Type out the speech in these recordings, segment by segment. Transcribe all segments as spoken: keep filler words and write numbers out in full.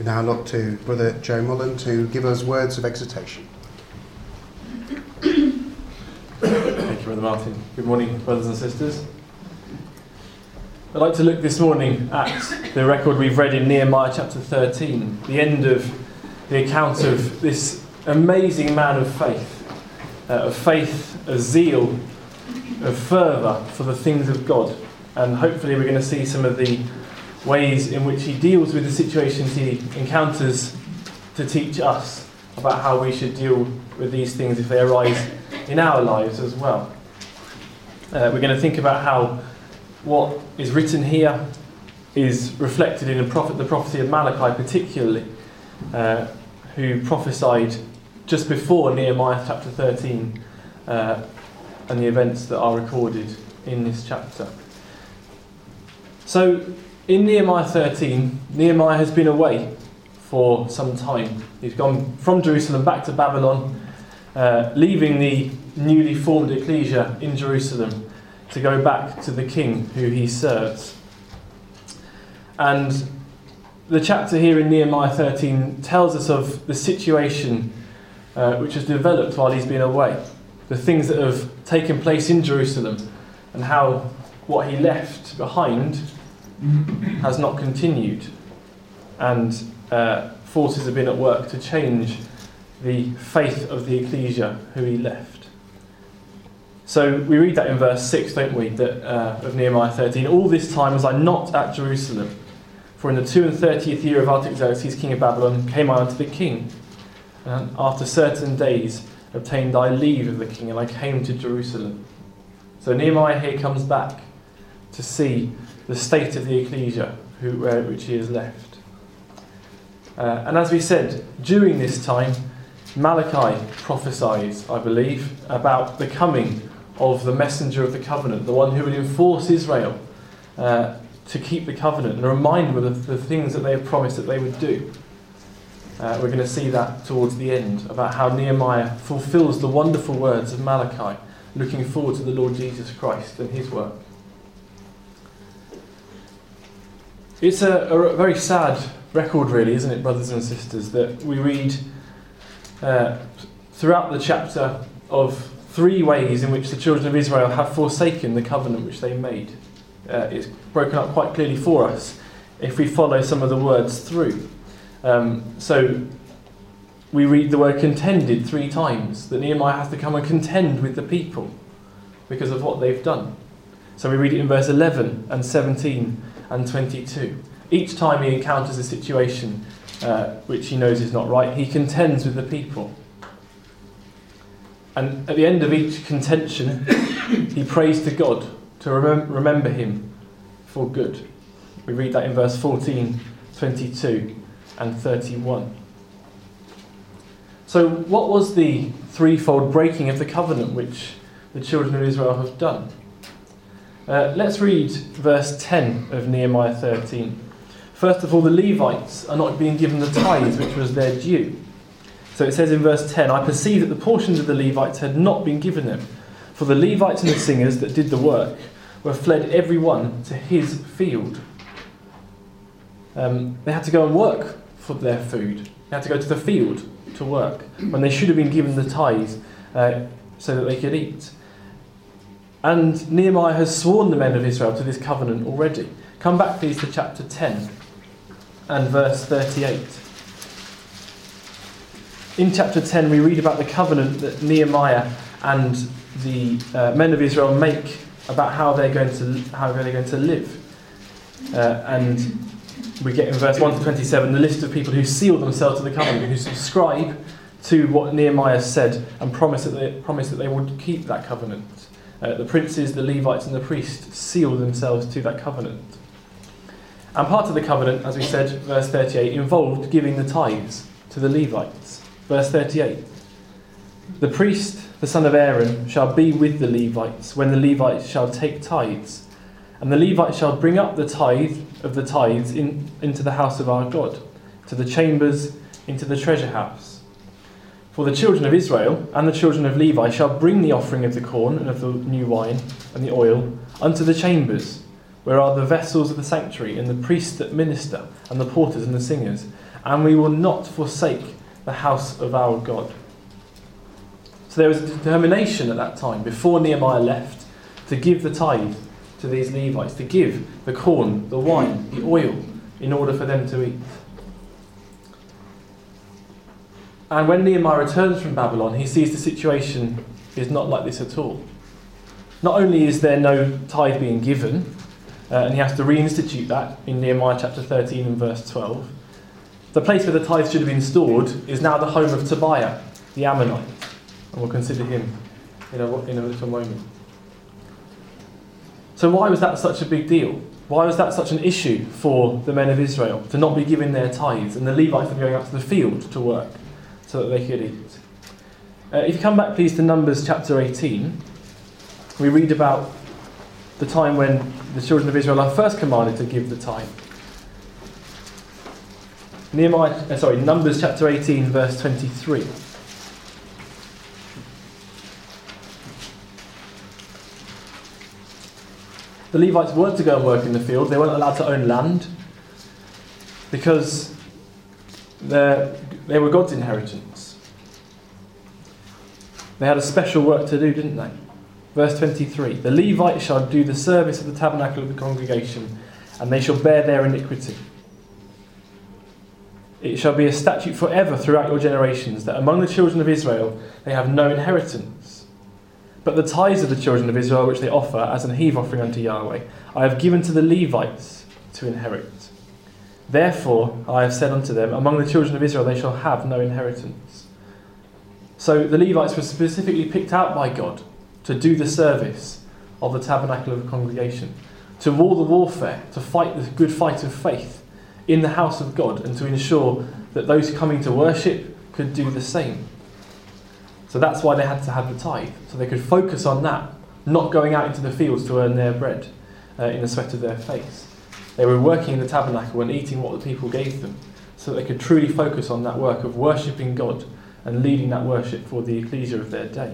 We now look to Brother Joe Mullen to give us words of exhortation. Thank you, Brother Martin. Good morning, brothers and sisters. I'd like to look this morning at the record we've read in Nehemiah chapter thirteen, the end of the account of this amazing man of faith, uh, of faith, of zeal, of fervour for the things of God. And hopefully we're going to see some of the ways in which he deals with the situations he encounters to teach us about how we should deal with these things if they arise in our lives as well. Uh, we're going to think about how what is written here is reflected in the, prophet, the prophecy of Malachi particularly, uh, who prophesied just before Nehemiah chapter thirteen uh, and the events that are recorded in this chapter. So in Nehemiah thirteen, Nehemiah has been away for some time. He's gone from Jerusalem back to Babylon, uh, leaving the newly formed ecclesia in Jerusalem to go back to the king who he serves. And the chapter here in Nehemiah thirteen tells us of the situation uh, which has developed while he's been away, the things that have taken place in Jerusalem, and how what he left behind has not continued, and uh, forces have been at work to change the faith of the ecclesia who he left. So we read that in verse six, don't we, that, uh, of Nehemiah thirteen. All this time was I not at Jerusalem, for in the two and thirtieth year of Artaxerxes, king of Babylon, came I unto the king, and after certain days obtained I leave of the king, and I came to Jerusalem. So Nehemiah here comes back to see the state of the ecclesia who, uh, which he has left. Uh, and as we said, during this time, Malachi prophesies, I believe, about the coming of the messenger of the covenant, the one who would enforce Israel uh, to keep the covenant and remind them of the things that they have promised that they would do. Uh, we're going to see that towards the end, about how Nehemiah fulfills the wonderful words of Malachi, looking forward to the Lord Jesus Christ and his work. It's a, a very sad record, really, isn't it, brothers and sisters, that we read uh, throughout the chapter of three ways in which the children of Israel have forsaken the covenant which they made. Uh, it's broken up quite clearly for us if we follow some of the words through. Um, so we read the word contended three times, that Nehemiah has to come and contend with the people because of what they've done. So we read it in verse eleven and seventeen and twenty-two. Each time he encounters a situation uh, which he knows is not right, he contends with the people. And at the end of each contention, he prays to God to remem- remember him for good. We read that in verse fourteen, twenty-two and thirty-one. So what was the threefold breaking of the covenant which the children of Israel have done? Uh, let's read verse ten of Nehemiah thirteen. First of all, the Levites are not being given the tithes which was their due. So it says in verse ten, I perceived that the portions of the Levites had not been given them, for the Levites and the singers that did the work were fled every one to his field. Um, they had to go and work for their food. They had to go to the field to work, when they should have been given the tithes uh, so that they could eat. And Nehemiah has sworn the men of Israel to this covenant already. Come back please to chapter ten and verse thirty-eight. In chapter ten we read about the covenant that Nehemiah and the uh, men of Israel make about how they're going to how they're going to live. Uh, and we get in verse one to twenty-seven the list of people who seal themselves to the covenant, who subscribe to what Nehemiah said and promise that they promise that they would keep that covenant. Uh, the princes, the Levites and the priests seal themselves to that covenant. And part of the covenant, as we said, verse thirty-eight, involved giving the tithes to the Levites. Verse thirty-eight, the priest, the son of Aaron, shall be with the Levites when the Levites shall take tithes. And the Levites shall bring up the tithe of the tithes in, into the house of our God, to the chambers, into the treasure house. For the children of Israel and the children of Levi shall bring the offering of the corn and of the new wine and the oil unto the chambers, where are the vessels of the sanctuary, and the priests that minister, and the porters and the singers. and we will not forsake the house of our God. So there was a determination at that time, before Nehemiah left, to give the tithe to these Levites, to give the corn, the wine, the oil, in order for them to eat. And when Nehemiah returns from Babylon, he sees the situation is not like this at all. Not only is there no tithe being given, uh, and he has to reinstitute that in Nehemiah chapter thirteen and verse twelve, the place where the tithe should have been stored is now the home of Tobiah, the Ammonite. And we'll consider him in a, in a little moment. So why was that such a big deal? Why was that such an issue for the men of Israel, to not be given their tithes, and the Levites to be going out to the field to work so that they could eat? Uh, if you come back please to Numbers chapter eighteen, we read about the time when the children of Israel are first commanded to give the tithe. Nehemiah, uh, sorry, Numbers chapter eighteen, verse twenty-three. The Levites weren't to go and work in the field. They weren't allowed to own land because they were God's inheritance. They had a special work to do, didn't they? Verse twenty-three. The Levites shall do the service of the tabernacle of the congregation, and they shall bear their iniquity. It shall be a statute forever throughout your generations, that among the children of Israel they have no inheritance. But the tithes of the children of Israel, which they offer as an heave offering unto Yahweh, I have given to the Levites to inherit. Therefore I have said unto them, among the children of Israel they shall have no inheritance. So the Levites were specifically picked out by God to do the service of the tabernacle of the congregation, to war the warfare, to fight the good fight of faith in the house of God, and to ensure that those coming to worship could do the same. So that's why they had to have the tithe, so they could focus on that, not going out into the fields to earn their bread uh, in the sweat of their face. They were working in the tabernacle and eating what the people gave them, so that they could truly focus on that work of worshipping God and leading that worship for the ecclesia of their day.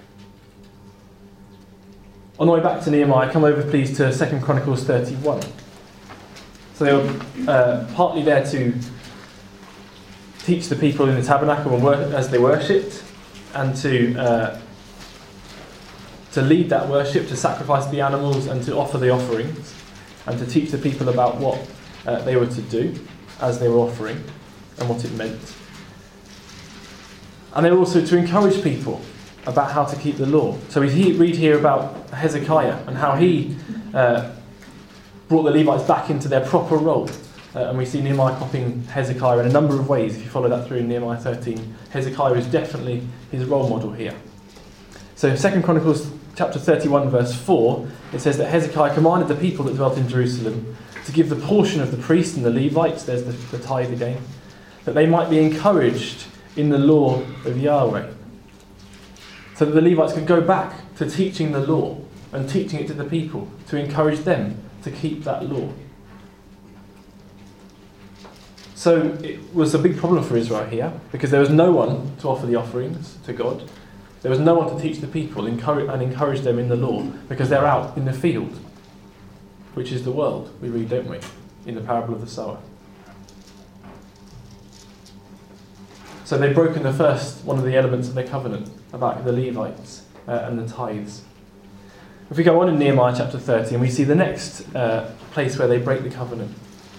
On the way back to Nehemiah, come over please to Second Chronicles thirty-one. So they were uh, partly there to teach the people in the tabernacle and work as they worshipped, and to uh, to lead that worship, to sacrifice the animals and to offer the offerings, and to teach the people about what uh, they were to do as they were offering and what it meant. And they were also to encourage people about how to keep the law. So we read here about Hezekiah and how he uh, brought the Levites back into their proper role. Uh, and we see Nehemiah copying Hezekiah in a number of ways. If you follow that through in Nehemiah thirteen, Hezekiah is definitely his role model here. So Second Chronicles chapter thirty-one verse four, it says that Hezekiah commanded the people that dwelt in Jerusalem to give the portion of the priests and the Levites, there's the, the tithe again, that they might be encouraged in the law of Yahweh. So that the Levites could go back to teaching the law and teaching it to the people, to encourage them to keep that law. So it was a big problem for Israel here, because there was no one to offer the offerings to God. There was no one to teach the people and encourage them in the law, because they're out in the field, which is the world, we read, don't we, in the parable of the sower. So they've broken the first one of the elements of their covenant about the Levites uh, and the tithes. If we go on in Nehemiah chapter thirty, and we see the next uh, place where they break the covenant.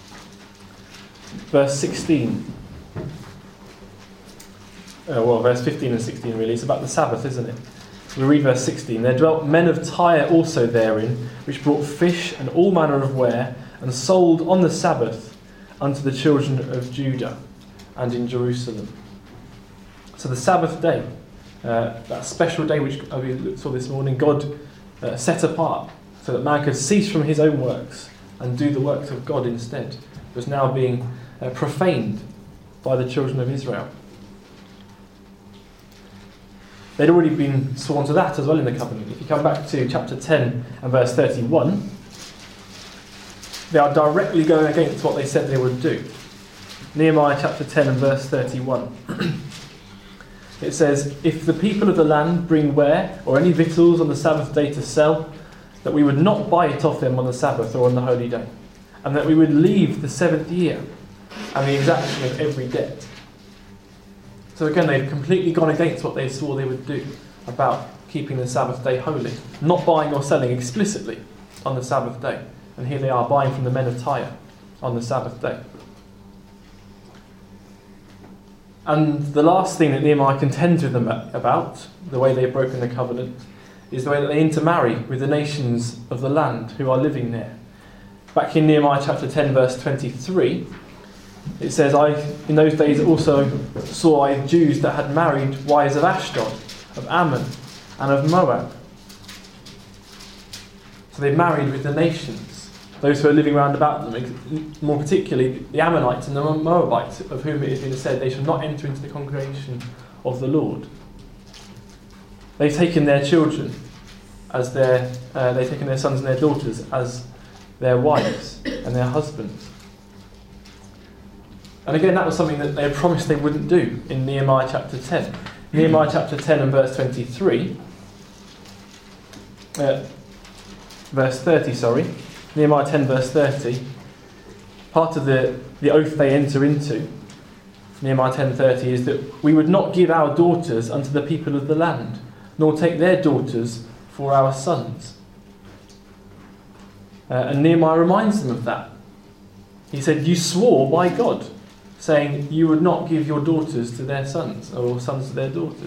Verse sixteen. Uh, well, verse fifteen and sixteen really. It's about the Sabbath, isn't it? We read verse sixteen. There dwelt men of Tyre also therein, which brought fish and all manner of ware, and sold on the Sabbath unto the children of Judah and in Jerusalem. So the Sabbath day, uh, that special day which we saw this morning, God uh, set apart so that man could cease from his own works and do the works of God instead, was now being uh, profaned by the children of Israel. They'd already been sworn to that as well in the covenant. If you come back to chapter ten and verse thirty-one, they are directly going against what they said they would do. Nehemiah chapter ten and verse thirty-one. It says, if the people of the land bring ware or any victuals on the Sabbath day to sell, that we would not buy it off them on the Sabbath or on the holy day, and that we would leave the seventh year and the exaction of every debt. So again, they've completely gone against what they swore they would do about keeping the Sabbath day holy, not buying or selling explicitly on the Sabbath day. And here they are buying from the men of Tyre on the Sabbath day. And the last thing that Nehemiah contends with them about, the way they've broken the covenant, is the way that they intermarry with the nations of the land who are living there. Back in Nehemiah chapter ten, verse twenty-three, it says, I in those days also saw I Jews that had married wives of Ashdod, of Ammon, and of Moab. So they married with the nations, those who are living round about them, more particularly the Ammonites and the Moabites, of whom it has been said they shall not enter into the congregation of the Lord. They've taken their children as their, uh, they've taken their sons and their daughters as their wives and their husbands. And again, that was something that they had promised they wouldn't do in Nehemiah chapter ten. Nehemiah chapter ten and verse twenty-three, uh, verse thirty, sorry. Nehemiah ten verse thirty, part of the, the oath they enter into, Nehemiah ten thirty, is that we would not give our daughters unto the people of the land, nor take their daughters for our sons. Uh, and Nehemiah reminds them of that. He said, you swore by God, saying you would not give your daughters to their sons, or sons to their daughters.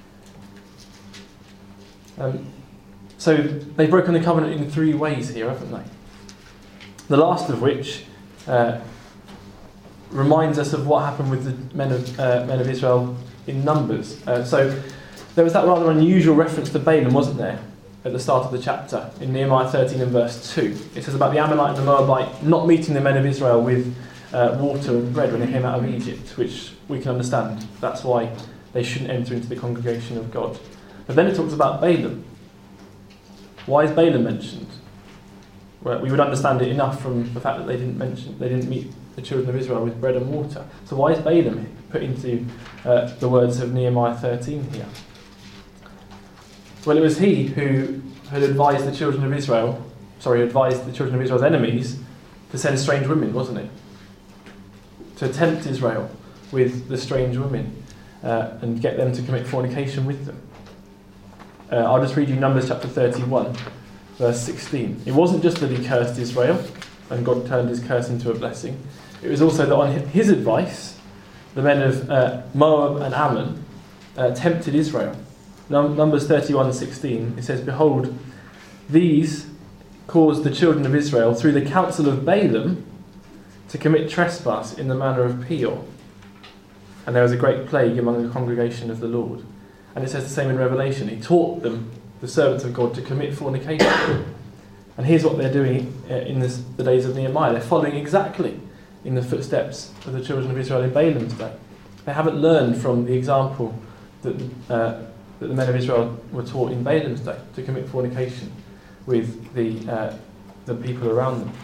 Um, so they've broken the covenant in three ways here, haven't they? The last of which uh, reminds us of what happened with the men of, uh, men of Israel in Numbers. Uh, so there was that rather unusual reference to Balaam, wasn't there, at the start of the chapter, in Nehemiah thirteen and verse two. It says about the Ammonite and the Moabite not meeting the men of Israel with uh, water and bread when they came out of Egypt, which we can understand. That's why they shouldn't enter into the congregation of God. But then it talks about Balaam. Why is Balaam mentioned? Well, we would understand it enough from the fact that they didn't mention, they didn't meet the children of Israel with bread and water. So why is Balaam put into uh, the words of Nehemiah thirteen here? Well, it was he who had advised the children of Israel, sorry, advised the children of Israel's enemies to send strange women, wasn't it? To tempt Israel with the strange women uh, and get them to commit fornication with them. Uh, I'll just read you Numbers chapter thirty-one, verse sixteen. It wasn't just that he cursed Israel and God turned his curse into a blessing. It was also that on his advice, the men of uh, Moab and Ammon uh, tempted Israel. Numbers thirty-one sixteen, it says, behold, these caused the children of Israel through the counsel of Balaam to commit trespass in the manner of Peor. And there was a great plague among the congregation of the Lord. And it says the same in Revelation. He taught them, the servants of God, to commit fornication. And here's what they're doing in this, the days of Nehemiah. They're following exactly in the footsteps of the children of Israel in Balaam's day. They haven't learned from the example that uh, that the men of Israel were taught in Balaam's day, to commit fornication with the uh, the people around them.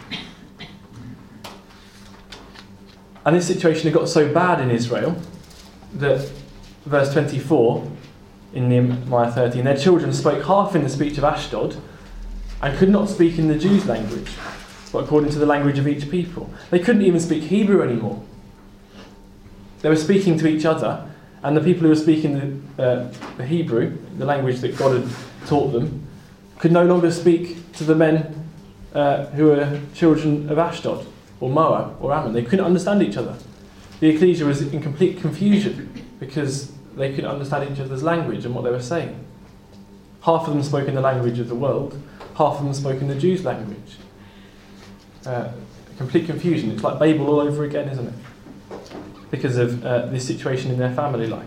And this situation had got so bad in Israel that, verse twenty-four in Nehemiah thirteen, their children spoke half in the speech of Ashdod and could not speak in the Jews' language, but according to the language of each people. They couldn't even speak Hebrew anymore. They were speaking to each other, and the people who were speaking the, uh, the Hebrew, the language that God had taught them, could no longer speak to the men uh, who were children of Ashdod or Moab or Ammon. They couldn't understand each other. The ecclesia was in complete confusion because they couldn't understand each other's language and what they were saying. Half of them spoke in the language of the world, half of them spoke in the Jews' language. Uh, complete confusion. It's like Babel all over again, isn't it? Because of uh, this situation in their family life.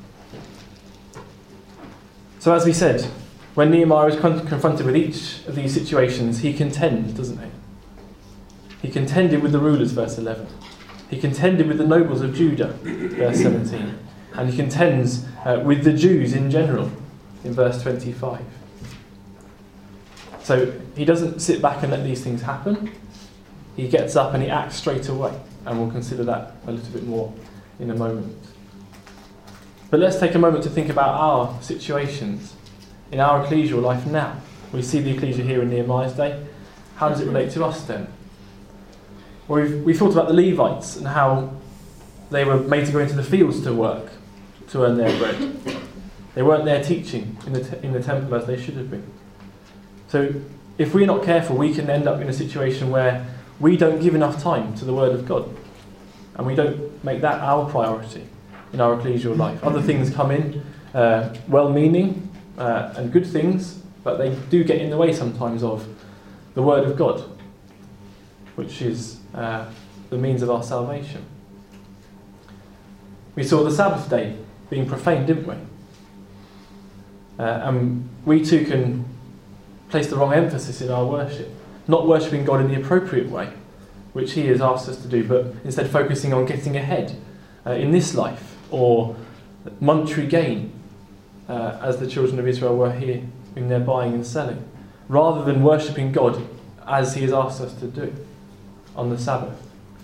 So as we said, when Nehemiah is con- confronted with each of these situations, he contends, doesn't he? He contended with the rulers, verse eleven. He contended with the nobles of Judah, verse seventeen. And he contends uh, with the Jews in general, in verse twenty-five. So he doesn't sit back and let these things happen. He gets up and he acts straight away. And we'll consider that a little bit more in a moment. But let's take a moment to think about our situations in our ecclesial life now. We see the ecclesia here in Nehemiah's day. How does it relate to us then? Or we've, we've thought about the Levites and how they were made to go into the fields to work, to earn their bread. They weren't there teaching in the, te- in the temple as they should have been. So if we're not careful, we can end up in a situation where we don't give enough time to the Word of God. And we don't make that our priority in our ecclesial life. Other things come in, uh, well-meaning uh, and good things, but they do get in the way sometimes of the Word of God, which is uh, the means of our salvation. We saw the Sabbath day being profaned, didn't we? Uh, and we too can place the wrong emphasis in our worship, not worshipping God in the appropriate way, which He has asked us to do, but instead focusing on getting ahead uh, in this life, or monetary gain, uh, as the children of Israel were here in their buying and selling, rather than worshipping God as He has asked us to do on the Sabbath.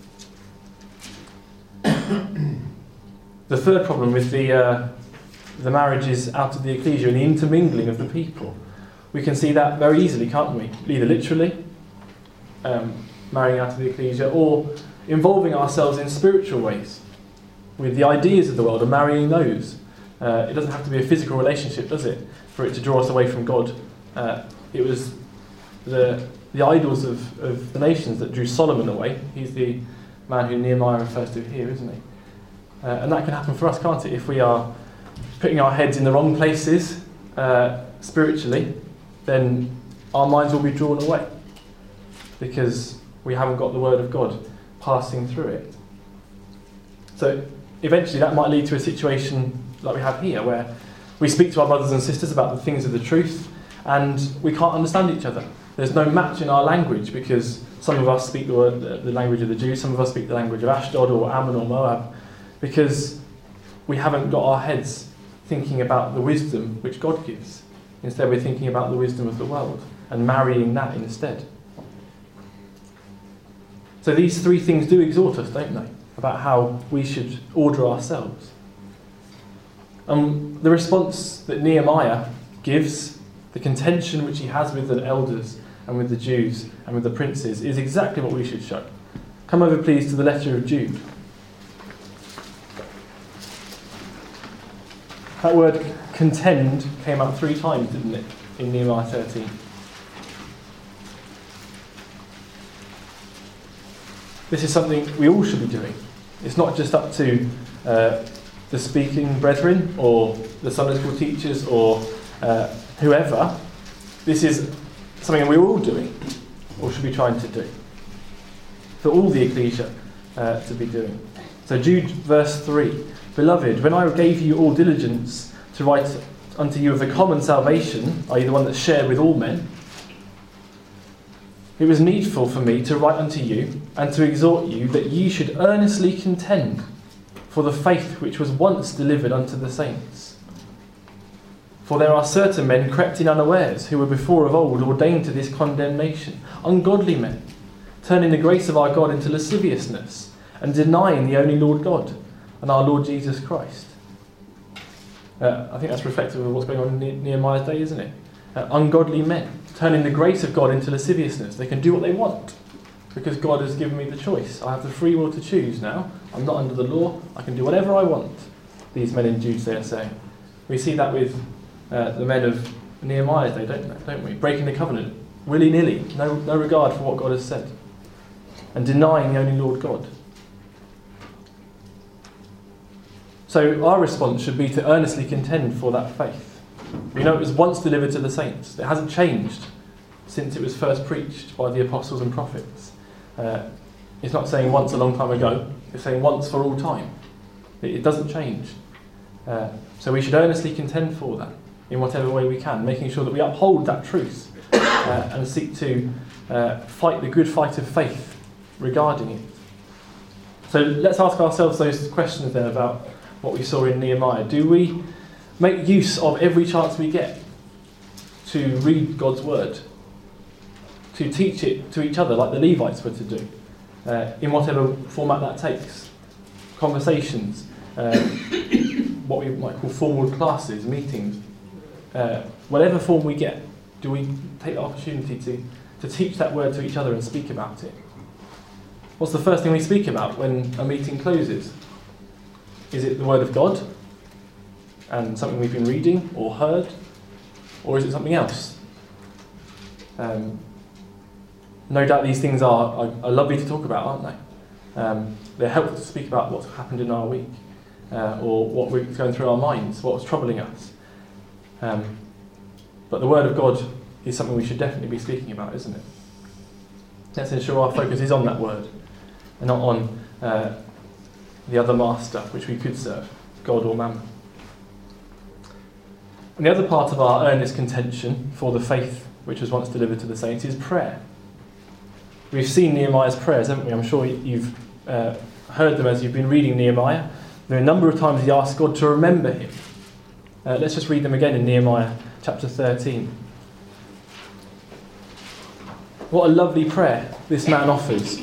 The third problem with the uh, the marriages out of the ecclesia and the intermingling of the people, we can see that very easily, can't we? Either literally, um, marrying out of the ecclesia, or involving ourselves in spiritual ways with the ideas of the world and marrying those. Uh, it doesn't have to be a physical relationship, does it, for it to draw us away from God? Uh, it was the the idols of, of the nations that drew Solomon away. He's the man who Nehemiah refers to here, isn't he? Uh, and that can happen for us, can't it, if we are putting our heads in the wrong places uh, spiritually, then our minds will be drawn away because we haven't got the Word of God passing through it. So eventually that might lead to a situation like we have here, where we speak to our brothers and sisters about the things of the truth and we can't understand each other. There's no match in our language because some of us speak the, word, the language of the Jews, some of us speak the language of Ashdod or Ammon or Moab, because we haven't got our heads thinking about the wisdom which God gives. Instead, we're thinking about the wisdom of the world and marrying that instead. So these three things do exhort us, don't they, about how we should order ourselves. Um, the response that Nehemiah gives, the contention which he has with the elders and with the Jews and with the princes, is exactly what we should show. Come over, please, to the letter of Jude. That word contend came out three times, didn't it, in Nehemiah thirteen. This is something we all should be doing. It's not just up to uh, the speaking brethren or the Sunday school teachers or uh, whoever. This is something we're all doing, or should be trying to do, for all the ecclesia uh, to be doing. So Jude verse three. Beloved, when I gave you all diligence to write unto you of the common salvation, that is the one that's shared with all men, it was needful for me to write unto you and to exhort you that ye should earnestly contend for the faith which was once delivered unto the saints. For there are certain men crept in unawares, who were before of old ordained to this condemnation, ungodly men, turning the grace of our God into lasciviousness, and denying the only Lord God, and our Lord Jesus Christ. Uh, I think that's reflective of what's going on in ne- Nehemiah's day, isn't it? Uh, ungodly men, turning the grace of God into lasciviousness. They can do what they want, because God has given me the choice. I have the free will to choose now. I'm not under the law. I can do whatever I want, these men in Jude they are saying. We see that with uh, the men of Nehemiah's day, don't, don't we? Breaking the covenant, willy-nilly, no, no regard for what God has said, and denying the only Lord God. So our response should be to earnestly contend for that faith. We know it was once delivered to the saints. It hasn't changed since it was first preached by the apostles and prophets. Uh, it's not saying once a long time ago. It's saying once for all time. It, it doesn't change. Uh, so we should earnestly contend for that in whatever way we can, making sure that we uphold that truth uh, and seek to uh, fight the good fight of faith regarding it. So let's ask ourselves those questions then about what we saw in Nehemiah. Do we make use of every chance we get to read God's word, to teach it to each other like the Levites were to do, uh, in whatever format that takes? Conversations, uh, what we might call formal classes, meetings, uh, whatever form we get, do we take the opportunity to, to teach that word to each other and speak about it? What's the first thing we speak about when a meeting closes? Is it the Word of God and something we've been reading or heard? Or is it something else? Um, no doubt these things are, are, are lovely to talk about, aren't they? Um, they're helpful to speak about what's happened in our week, uh, or what we're going through our minds, what's troubling us. Um, but the Word of God is something we should definitely be speaking about, isn't it? Let's ensure our focus is on that Word, and not on uh, the other master which we could serve, God or Mammon. And the other part of our earnest contention for the faith which was once delivered to the saints is prayer. We've seen Nehemiah's prayers, haven't we? I'm sure you've uh, heard them as you've been reading Nehemiah. There are a number of times he asked God to remember him. Uh, let's just read them again in Nehemiah chapter thirteen. What a lovely prayer this man offers.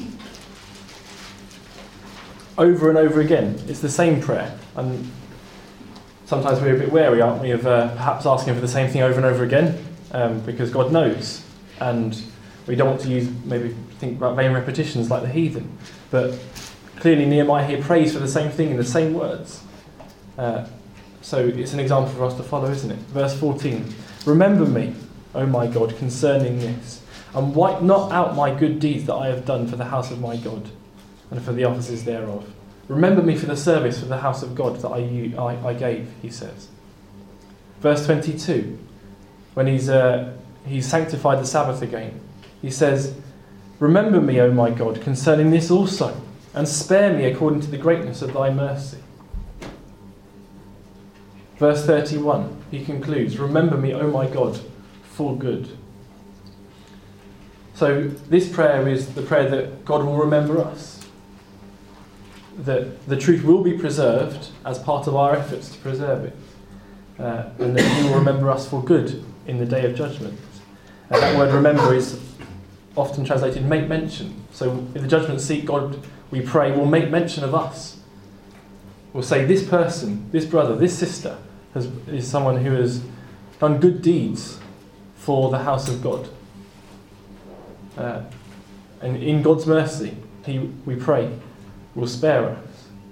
Over and over again. It's the same prayer. And sometimes we're a bit wary, aren't we, of uh, perhaps asking for the same thing over and over again, um, because God knows. And we don't want to use, maybe think about vain repetitions like the heathen. But clearly Nehemiah here prays for the same thing in the same words. Uh, so it's an example for us to follow, isn't it? Verse fourteen. Remember me, O my God, concerning this, and wipe not out my good deeds that I have done for the house of my God, and for the offices thereof. Remember me for the service for the house of God that I, I, I gave, he says. Verse twenty-two, when he's, uh, he's sanctified the Sabbath again, he says, remember me, O my God, concerning this also, and spare me according to the greatness of thy mercy. Verse thirty-one, he concludes, remember me, O my God, for good. So this prayer is the prayer that God will remember us. That the truth will be preserved as part of our efforts to preserve it. Uh, and that he will remember us for good in the day of judgment. And that word remember is often translated make mention. So in the judgment seat, God, we pray, will make mention of us. We'll say this person, this brother, this sister has, is someone who has done good deeds for the house of God. Uh, and in God's mercy, he, we pray, will spare us.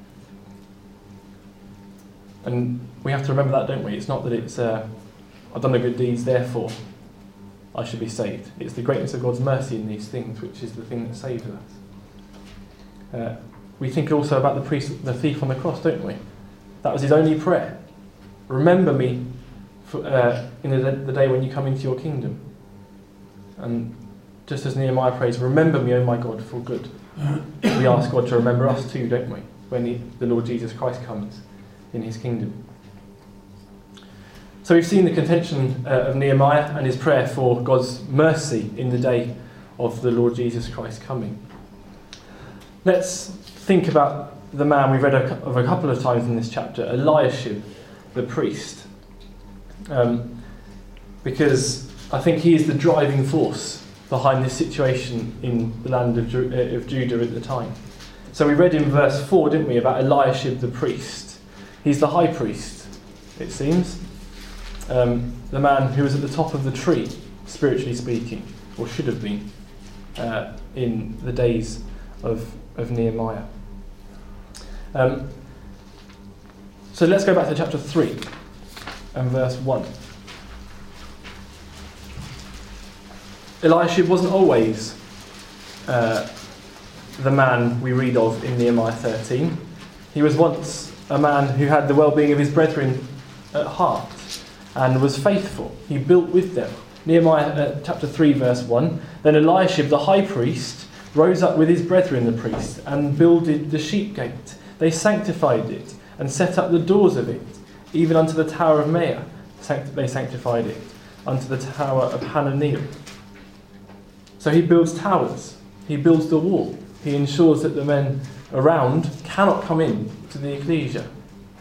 And we have to remember that, don't we? It's not that it's, uh, I've done the good deeds, therefore I should be saved. It's the greatness of God's mercy in these things, which is the thing that saves us. Uh, we think also about the priest, the thief on the cross, don't we? That was his only prayer. Remember me for, uh, in the, the day when you come into your kingdom. And just as Nehemiah prays, remember me, O my God, for good. We ask God to remember us too, don't we? When he, the Lord Jesus Christ comes in his kingdom. So we've seen the contention uh, of Nehemiah and his prayer for God's mercy in the day of the Lord Jesus Christ coming. Let's think about the man we've read of a couple of times in this chapter, Eliashib, the priest. Um, because I think he is the driving force behind this situation in the land of, Ju- uh, of Judah at the time. So we read in verse four, didn't we, about Eliashib the priest. He's the high priest, it seems. Um, the man who was at the top of the tree, spiritually speaking, or should have been, uh, in the days of, of Nehemiah. Um, so let's go back to chapter three and verse one. Eliashib wasn't always uh, the man we read of in Nehemiah thirteen. He was once a man who had the well-being of his brethren at heart and was faithful. He built with them. Nehemiah uh, chapter three verse one. Then Eliashib the high priest rose up with his brethren the priests and builded the sheep gate. They sanctified it and set up the doors of it, even unto the tower of Meah. They sanctified it unto the tower of Hananiel. So he builds towers, he builds the wall, he ensures that the men around cannot come in to the ecclesia.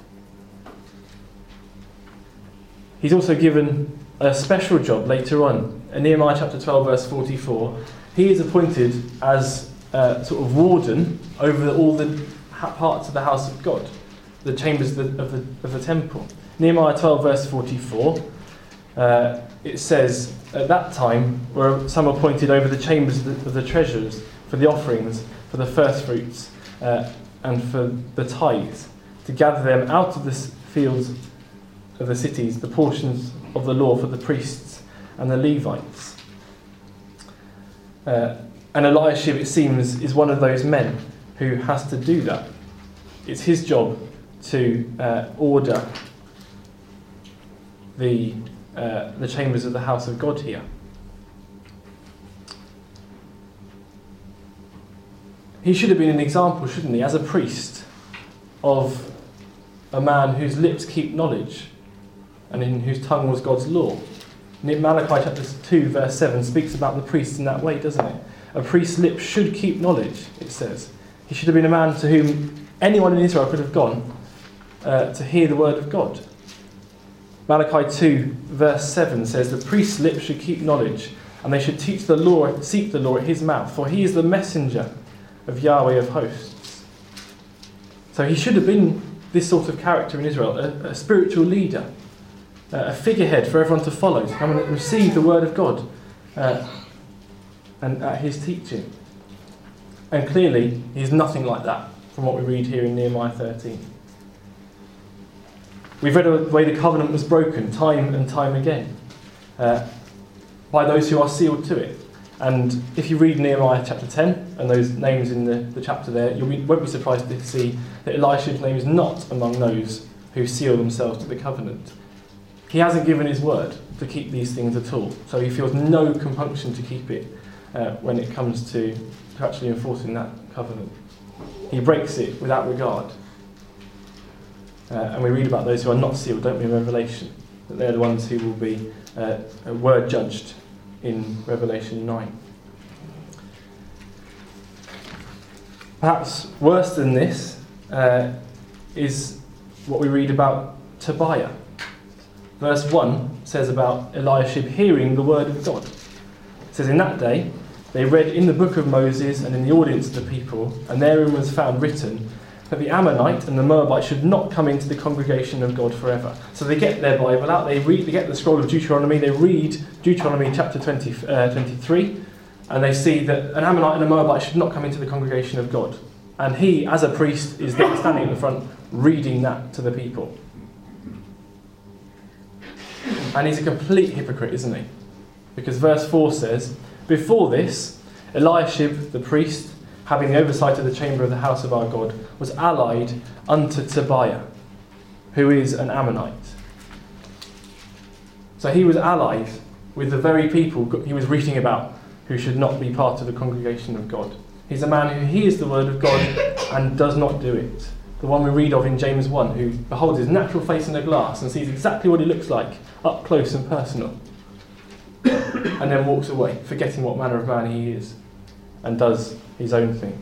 He's also given a special job later on. In Nehemiah chapter twelve verse forty-four, he is appointed as a sort of warden over the, all the parts of the house of God, the chambers of the, of the, of the temple. Nehemiah twelve verse forty-four, uh, it says, at that time were some appointed over the chambers of the, of the treasurers for the offerings, for the first fruits uh, and for the tithes, to gather them out of the fields of the cities, the portions of the law for the priests and the Levites. Uh, and Eliashib, it seems, is one of those men who has to do that. It's his job to uh, order the uh, the chambers of the house of God here. He should have been an example, shouldn't he, as a priest, of a man whose lips keep knowledge and in whose tongue was God's law. And Malachi chapter two verse seven speaks about the priest in that way, doesn't it? A priest's lips should keep knowledge, it says. He should have been a man to whom anyone in Israel could have gone uh, to hear the word of God. Malachi two verse seven says, the priest's lips should keep knowledge, and they should teach the law, seek the law at his mouth, for he is the messenger of Yahweh of hosts. So he should have been this sort of character in Israel, a, a spiritual leader, a figurehead for everyone to follow, to come and receive the word of God uh, and at his teaching. And clearly, he's nothing like that from what we read here in Nehemiah thirteen. We've read the way the covenant was broken time and time again uh, by those who are sealed to it. And if you read Nehemiah chapter ten and those names in the, the chapter there, you won't be surprised to see that Eliashib's name is not among those who seal themselves to the covenant. He hasn't given his word to keep these things at all, so he feels no compunction to keep it uh, when it comes to, to actually enforcing that covenant. He breaks it without regard. Uh, and we read about those who are not sealed, don't we, in Revelation? That they're the ones who will be uh, word judged in Revelation nine. Perhaps worse than this uh, is what we read about Tobiah. Verse one says about Eliashib hearing the word of God. It says, in that day they read in the book of Moses and in the audience of the people, and therein was found written that the Ammonite and the Moabite should not come into the congregation of God forever. So they get their Bible out, they read, they get the scroll of Deuteronomy, they read Deuteronomy chapter twenty, uh, twenty-three, and they see that an Ammonite and a Moabite should not come into the congregation of God. And he, as a priest, is there standing at the front reading that to the people. And he's a complete hypocrite, isn't he? Because verse four says, before this, Eliashib the priest, having the oversight of the chamber of the house of our God, was allied unto Tobiah, who is an Ammonite. So he was allied with the very people he was reading about who should not be part of the congregation of God. He's a man who hears the word of God and does not do it. The one we read of in James one, who beholds his natural face in a glass and sees exactly what he looks like, up close and personal, and then walks away, forgetting what manner of man he is, and does his own thing.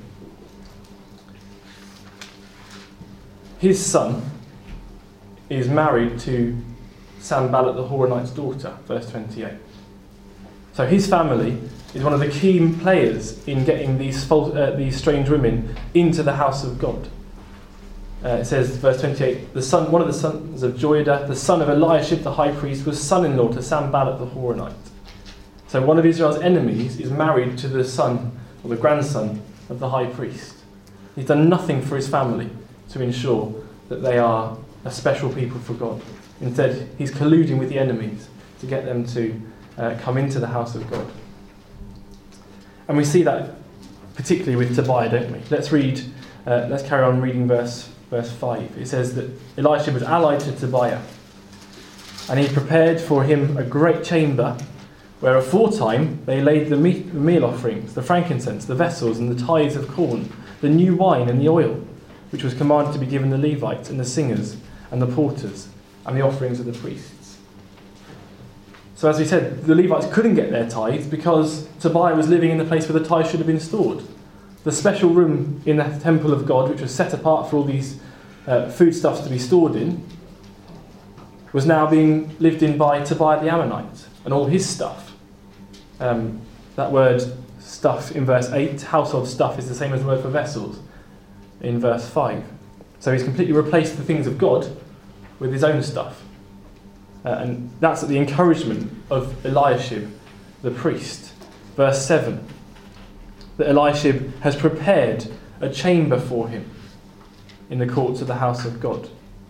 His son is married to Sanballat the Horonite's daughter, verse twenty-eight. So his family is one of the key players in getting these false, uh, these strange women into the house of God. Uh, it says, verse twenty-eight, the son, one of the sons of Joiada, the son of Eliashib the high priest, was son-in-law to Sanballat the Horonite. So one of Israel's enemies is married to the son or the grandson of the high priest. He's done nothing for his family to ensure that they are a special people for God. Instead, he's colluding with the enemies to get them to uh, come into the house of God. And we see that particularly with Tobiah, don't we? Let's read, uh, let's carry on reading verse, verse five. It says that Elisha was allied to Tobiah, and he prepared for him a great chamber, where aforetime they laid the meal offerings, the frankincense, the vessels, and the tithes of corn, the new wine and the oil, which was commanded to be given the Levites and the singers and the porters, and the offerings of the priests. So as we said, the Levites couldn't get their tithes because Tobiah was living in the place where the tithes should have been stored. The special room in the temple of God, which was set apart for all these uh, foodstuffs to be stored in, was now being lived in by Tobiah the Ammonite and all his stuff. Um, that word stuff in verse eight, household stuff, is the same as the word for vessels in verse five. So he's completely replaced the things of God with his own stuff. Uh, and that's at the encouragement of Eliashib, the priest. Verse seven. that Eliashib has prepared a chamber for him in the courts of the house of God.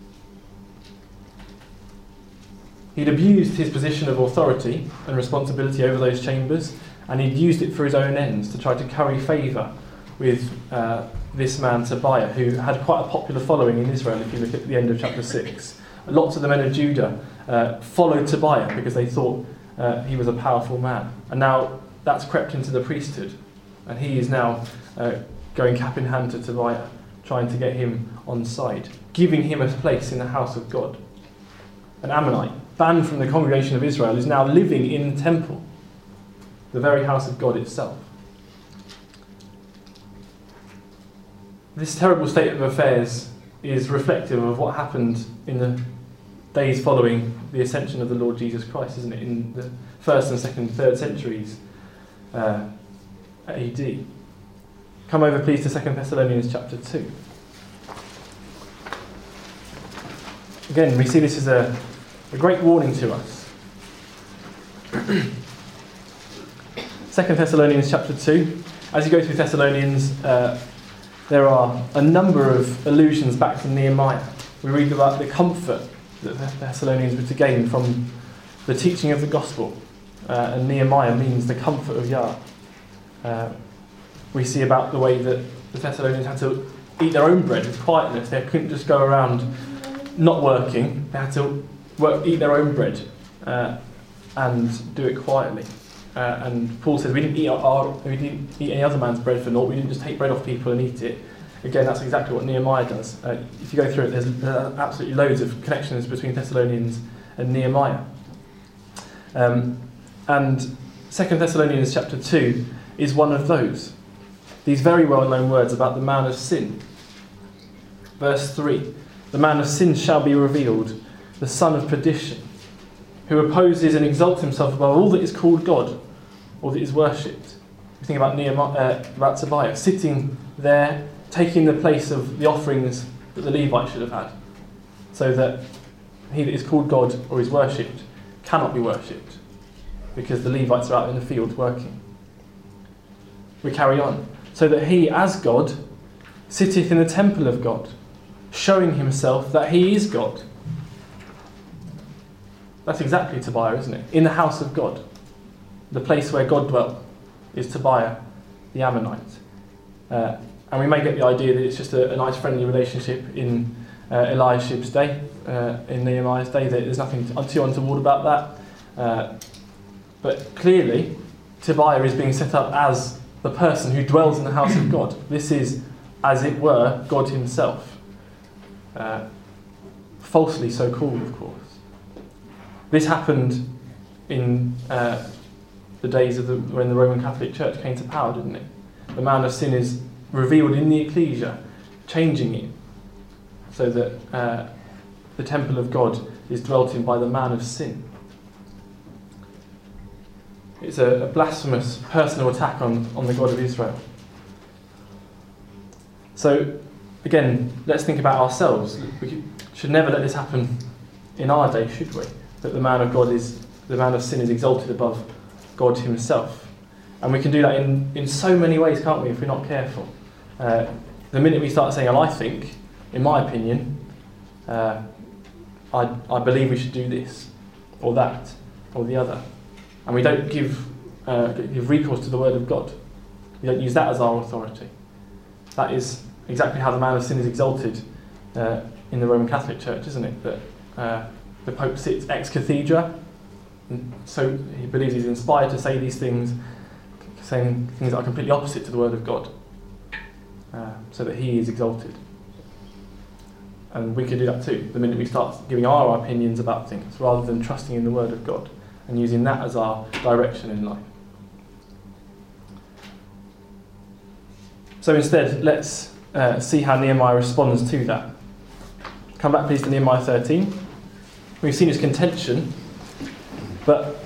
He'd abused his position of authority and responsibility over those chambers, and he'd used it for his own ends to try to curry favour with uh, this man Tobiah, who had quite a popular following in Israel. If you look at the end of chapter six, lots of the men of Judah uh, followed Tobiah because they thought uh, he was a powerful man. And now that's crept into the priesthood, and he is now uh, going cap in hand to Tobiah, trying to get him on side, giving him a place in the house of God. An Ammonite, banned from the congregation of Israel, is now living in the temple, the very house of God itself. This terrible state of affairs is reflective of what happened in the days following the ascension of the Lord Jesus Christ, isn't it? In the first and second, third centuries uh, A D. Come over, please, to Second Thessalonians chapter two. Again, we see this as a, a great warning to us. Second Thessalonians chapter two. As you go through Thessalonians, uh, there are a number of allusions back to Nehemiah. We read about the comfort that the Thessalonians were to gain from the teaching of the gospel. Uh, and Nehemiah means the comfort of Yah. Uh, we see about the way that the Thessalonians had to eat their own bread with quietness. They couldn't just go around not working. They had to work, eat their own bread uh, and do it quietly. Uh, and Paul says we didn't eat our, our we didn't eat any other man's bread for naught. We didn't just take bread off people and eat it. Again, that's exactly what Nehemiah does. Uh, if you go through it, there's uh, absolutely loads of connections between Thessalonians and Nehemiah. Um, and Second Thessalonians chapter two is one of those. These very well-known words about the man of sin. Verse three: the man of sin shall be revealed, the son of perdition, who opposes and exalts himself above all that is called God, or that is worshipped. We think about Nehemiah, uh, about Tobiah, sitting there, taking the place of the offerings that the Levites should have had, so that he that is called God or is worshipped cannot be worshipped, because the Levites are out in the field working. We carry on. So that he, as God, sitteth in the temple of God, showing himself that he is God. That's exactly Tobiah, isn't it? In the house of God, the place where God dwelt, is Tobiah, the Ammonite. Uh, and we may get the idea that it's just a, a nice friendly relationship in uh, Eliashib's day, uh, in Nehemiah's day, that there's nothing too untoward about that. Uh, but clearly, Tobiah is being set up as the person who dwells in the house of God. This is, as it were, God himself. Uh, falsely so called, of course. This happened in uh, the days of the, when the Roman Catholic Church came to power, didn't it? The man of sin is revealed in the ecclesia, changing it so that uh, the temple of God is dwelt in by the man of sin. It's a, a blasphemous personal attack on, on the God of Israel. So, again, let's think about ourselves. We should never let this happen in our day, should we? That the man of God is, the man of sin is exalted above God himself. And we can do that in, in so many ways, can't we, if we're not careful. Uh, the minute we start saying, well, I think, in my opinion, uh, I, I believe we should do this, or that, or the other. And we don't give, uh, give recourse to the word of God. We don't use that as our authority. That is exactly how the man of sin is exalted uh, in the Roman Catholic Church, isn't it? That uh, the Pope sits ex cathedra, and so he believes he's inspired to say these things, saying things that are completely opposite to the word of God, uh, so that he is exalted. And we could do that too, the minute we start giving our opinions about things, rather than trusting in the word of God and using that as our direction in life. So instead, let's uh, see how Nehemiah responds to that. Come back please to Nehemiah thirteen. We've seen his contention, but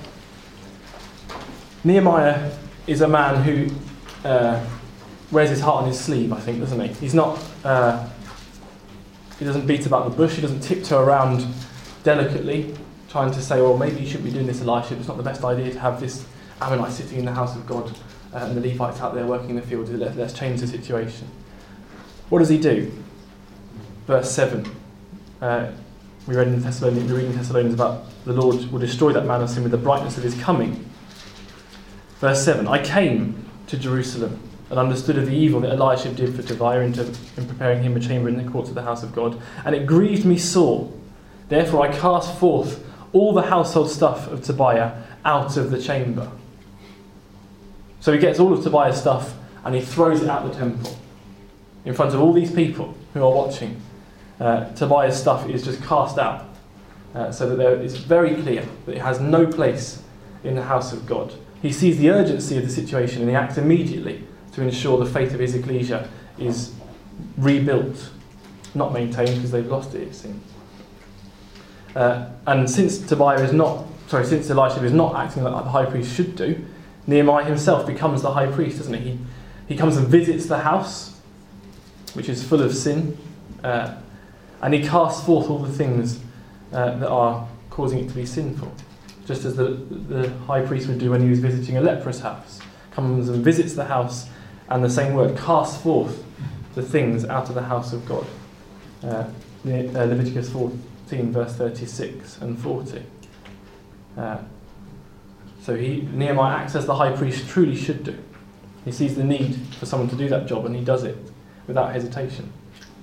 Nehemiah is a man who uh, wears his heart on his sleeve, I think, doesn't he? He's not, uh, he doesn't beat about the bush, he doesn't tiptoe around delicately, trying to say, well, maybe you shouldn't be doing this, Elisha. It's not the best idea to have this Ammonite sitting in the house of God uh, and the Levites out there working in the field. Let, let's change the situation. What does he do? Verse seven. Uh, we read in Thessalonians, we read in Thessalonians about the Lord will destroy that man of sin with the brightness of his coming. Verse seven. I came to Jerusalem and understood of the evil that Elisha did for Tobiah in, to, in preparing him a chamber in the courts of the house of God. And it grieved me sore. Therefore I cast forth all the household stuff of Tobiah out of the chamber. So he gets all of Tobiah's stuff and he throws it out the temple. In front of all these people who are watching. Uh, Tobiah's stuff is just cast out. Uh, so that there, it's very clear that it has no place in the house of God. He sees the urgency of the situation and he acts immediately to ensure the faith of his ecclesia is rebuilt, not maintained because they've lost it, it seems. Uh, and since Tobiah is not, sorry, since Elisha is not acting like the high priest should do, Nehemiah himself becomes the high priest, doesn't he? He, he comes and visits the house, which is full of sin, uh, and he casts forth all the things uh, that are causing it to be sinful, just as the, the high priest would do when he was visiting a leprous house. Comes and visits the house, and the same word, casts forth the things out of the house of God. Uh, Leviticus fourteen, verse thirty-six and forty. Uh, so he, Nehemiah acts as the high priest truly should do. He sees the need for someone to do that job, and he does it without hesitation.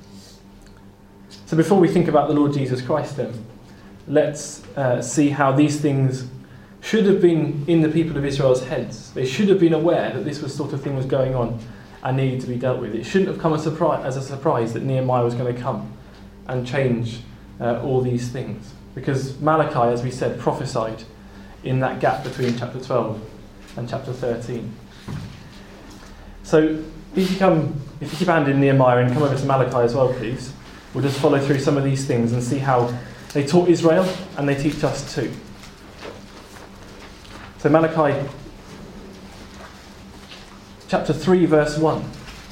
So before we think about the Lord Jesus Christ then, let's uh, see how these things should have been in the people of Israel's heads. They should have been aware that this was sort of thing was going on and needed to be dealt with. It shouldn't have come as a surprise, as a surprise that Nehemiah was going to come and change uh, all these things. Because Malachi, as we said, prophesied in that gap between chapter twelve and chapter thirteen. So if you come, if you keep a hand in Nehemiah and come over to Malachi as well, please, we'll just follow through some of these things and see how they taught Israel and they teach us too. So Malachi chapter three, verse one.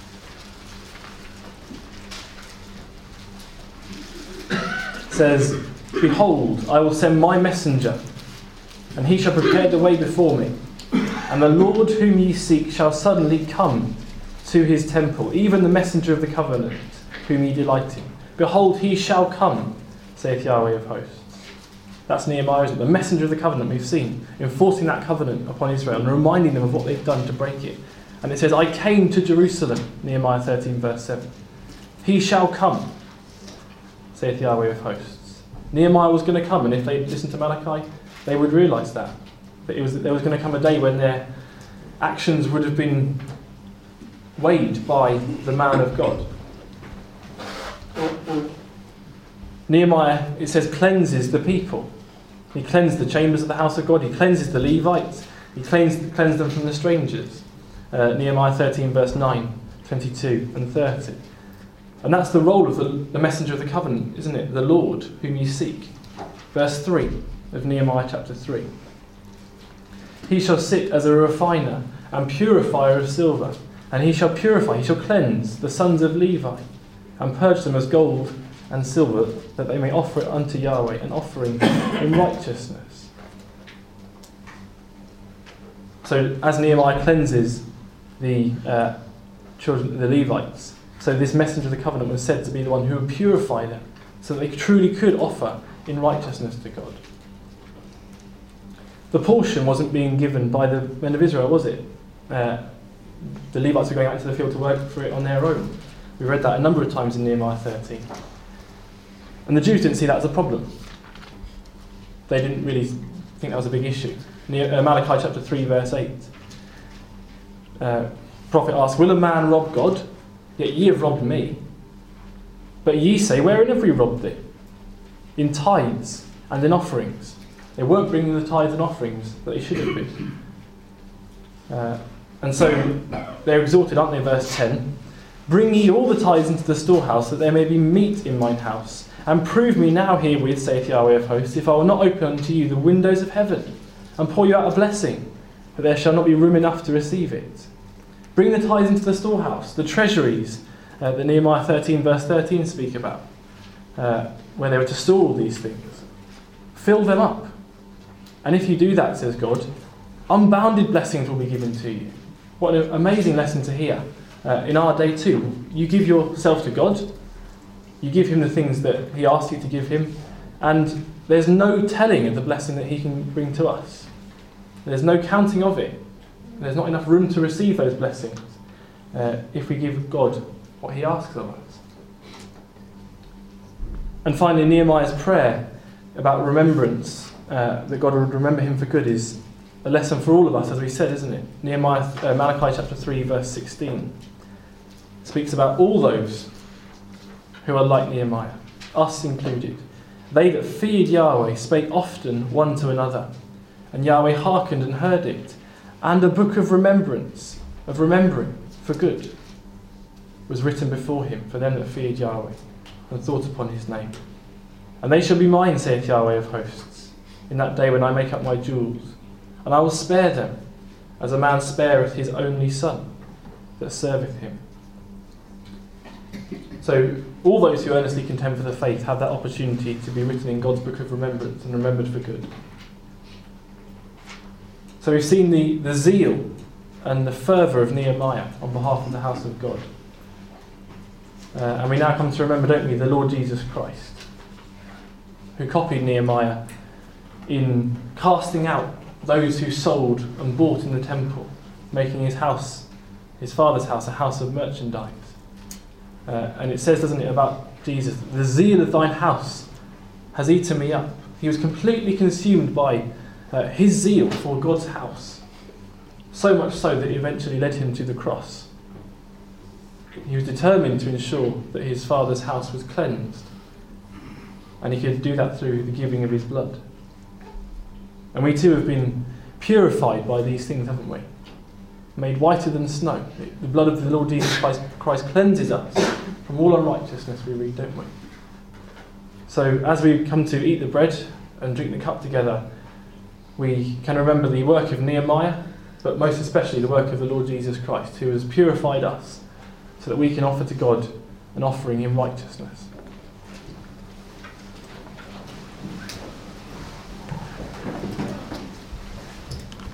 Says, behold, I will send my messenger, and he shall prepare the way before me. And the Lord whom ye seek shall suddenly come to his temple, even the messenger of the covenant, whom ye delight in. Behold, he shall come, saith Yahweh of hosts. That's Nehemiah, isn't it? The messenger of the covenant we've seen, enforcing that covenant upon Israel and reminding them of what they've done to break it. And it says, I came to Jerusalem, Nehemiah thirteen, verse seven. He shall come, saith Yahweh of hosts. Nehemiah was going to come, and if they listened to Malachi, they would realise that. That it was, there was going to come a day when their actions would have been weighed by the man of God. Nehemiah, it says, cleanses the people. He cleansed the chambers of the house of God. He cleanses the Levites. He cleansed, cleansed them from the strangers. Uh, Nehemiah thirteen, verse nine, twenty-two and thirty. And that's the role of the, the messenger of the covenant, isn't it? The Lord whom you seek. Verse three of Nehemiah chapter three. He shall sit as a refiner and purifier of silver, and he shall purify, he shall cleanse the sons of Levi, and purge them as gold and silver, that they may offer it unto Yahweh, an offering in righteousness. So as Nehemiah cleanses the uh, children, the Levites, so this messenger of the covenant was said to be the one who would purify them, so that they truly could offer in righteousness to God. The portion wasn't being given by the men of Israel, was it? Uh, the Levites were going out into the field to work for it on their own. We read that a number of times in Nehemiah thirteen. And the Jews didn't see that as a problem. They didn't really think that was a big issue. Ne- uh, Malachi chapter three, verse eight. Uh, prophet asks, will a man rob God? Yet ye have robbed me. But ye say, wherein have we robbed thee? In tithes and in offerings. They weren't bringing the tithes and offerings that they should have been. Uh, and so they're exhorted, aren't they, verse ten? Bring ye all the tithes into the storehouse, that there may be meat in mine house. And prove me now herewith, saith Yahweh of hosts, if I will not open unto you the windows of heaven, and pour you out a blessing, that there shall not be room enough to receive it. Bring the tithes into the storehouse, the treasuries uh, that Nehemiah thirteen, verse thirteen speak about, uh, where they were to store all these things. Fill them up. And if you do that, says God, unbounded blessings will be given to you. What an amazing lesson to hear. Uh, in our day too, you give yourself to God, you give him the things that he asks you to give him, and there's no telling of the blessing that he can bring to us. There's no counting of it. There's not enough room to receive those blessings uh, if we give God what he asks of us. And finally, Nehemiah's prayer about remembrance, uh, that God would remember him for good, is a lesson for all of us, as we said, isn't it? Nehemiah, uh, Malachi chapter three, verse sixteen, speaks about all those who are like Nehemiah, us included. They that feared Yahweh spake often one to another, and Yahweh hearkened and heard it, and a book of remembrance, of remembering for good, was written before him for them that feared Yahweh, and thought upon his name. And they shall be mine, saith Yahweh of hosts, in that day when I make up my jewels, and I will spare them, as a man spareth his only son, that serveth him. So all those who earnestly contend for the faith have that opportunity to be written in God's book of remembrance and remembered for good. So we've seen the, the zeal and the fervour of Nehemiah on behalf of the house of God. Uh, and we now come to remember, don't we, the Lord Jesus Christ, who copied Nehemiah in casting out those who sold and bought in the temple, making his house, his father's house, a house of merchandise. Uh, and it says, doesn't it, about Jesus, the zeal of thine house has eaten me up. He was completely consumed by uh, his zeal for God's house, so much so that it eventually led him to the cross. He was determined to ensure that his father's house was cleansed, and he could do that through the giving of his blood. And we too have been purified by these things, haven't we? Made whiter than snow. The blood of the Lord Jesus Christ, Christ cleanses us from all unrighteousness, we read, don't we? So as we come to eat the bread and drink the cup together, we can remember the work of Nehemiah, but most especially the work of the Lord Jesus Christ, who has purified us so that we can offer to God an offering in righteousness.